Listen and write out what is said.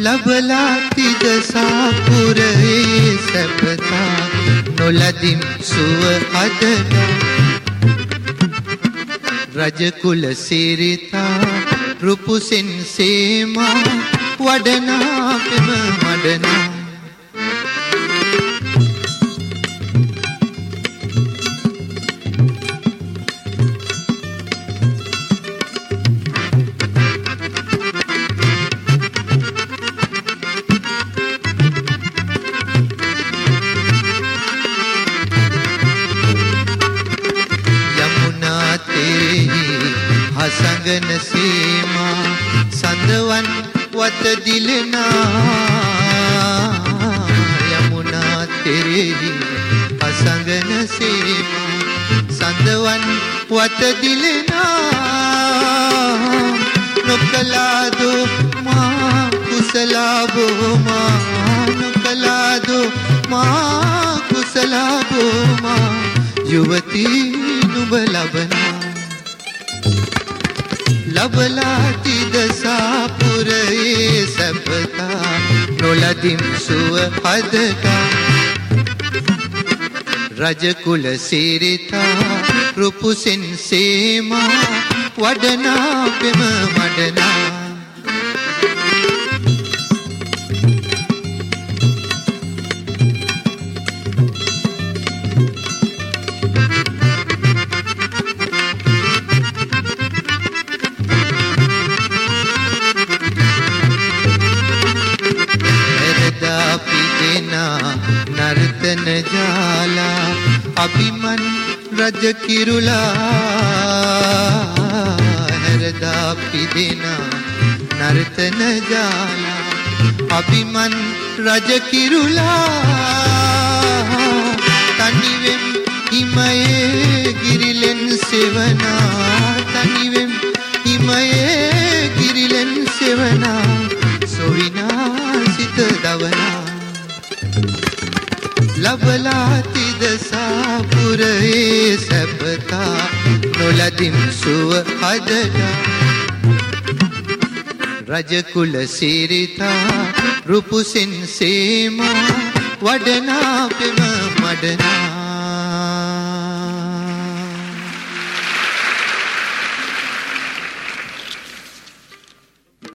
ලබලා තිද සාපුරේ සැපතා නොලදින් සුව අදට රජ කුල සිරිතා රුපුසෙන් සේමා වඩනා පෙම මඩනා හසඟන සීමා සඳවන් වත දිලනා යමුනා තෙරෙහි හසඟන සීමා සඳවන් වත දිලනා නොකලාදෝ මා කුසලාබෝ මා නොකලාදෝ මා කුසලාබෝ මා යුවතී නුඹ ලබනා ලබලා තිද සාපුරේ සැපතා නොලදින් සුව හදතා රජ කුල සිරිතා රුපුසෙන් සේමා වඩනා පෙම මඩනා නර්තන ජාලා අභිමන් රජ කිරුලා හැරදා පිදෙනා නර්තන ජාලා අභිමන් රජ කිරුලා තනිවෙම් හිමයේ ගිරිලෙන් සෙවනා තනිවෙම් හිමයේ ගිරිලෙන් සෙවනා සොවිනා සිත දවනා ලබලා තිද සාපුරේ සැපතා නොලදින් සුව හදතා රජ කුල සිරිතා රුපුසෙන් සේමා වඩනා පෙම මඩනා